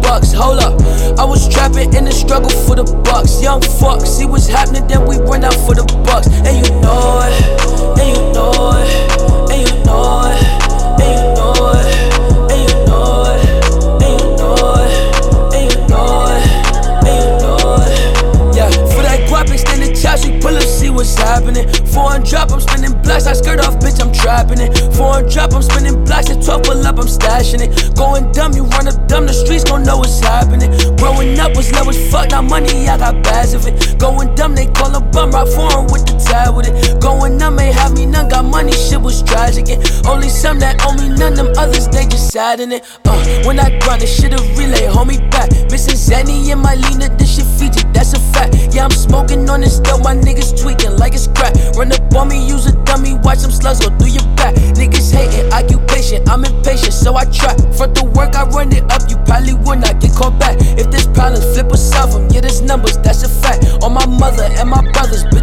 bucks. Hold up, I was trapping in the struggle for the bucks. Young fuck, see what's happening, then we run out for the bucks. And you know it, and you know it, and you know it, and you know it, and you know it, and you know it, and you know it, and you know it. Yeah, for that guap, extended chops, we pull up, see what's happening. Foreign drop, I'm spinning blocks, I skirt off, bitch, I'm trapping it. Foreign drop, I'm spinning blocks, the 12 pull up, I'm stashing it. Going dumb, you run up dumb, the streets gon' know what's happening. Growing up was low as fuck, now money, I got bags of it. Going dumb, they call a bum, rock foreign with the tab with it. Going numb, ain't have me none, got money, shit was tragic. And only some that owe me none, them others, they just sad in it. When I grind, this shit a relay, hold me back. Missing Zanny in my leaner, this shit Fiji, that's a fact. Yeah, I'm smoking on it still, my niggas tweaking like it's crack. Run up on me, use a dummy, watch them slugs go through your back. Niggas hating, occupation, I'm impatient, so I try. Front the work, I run it up, you probably would not get caught back. If there's problems, flip or solve them, yeah, there's numbers, that's a fact. On my mother and my brothers,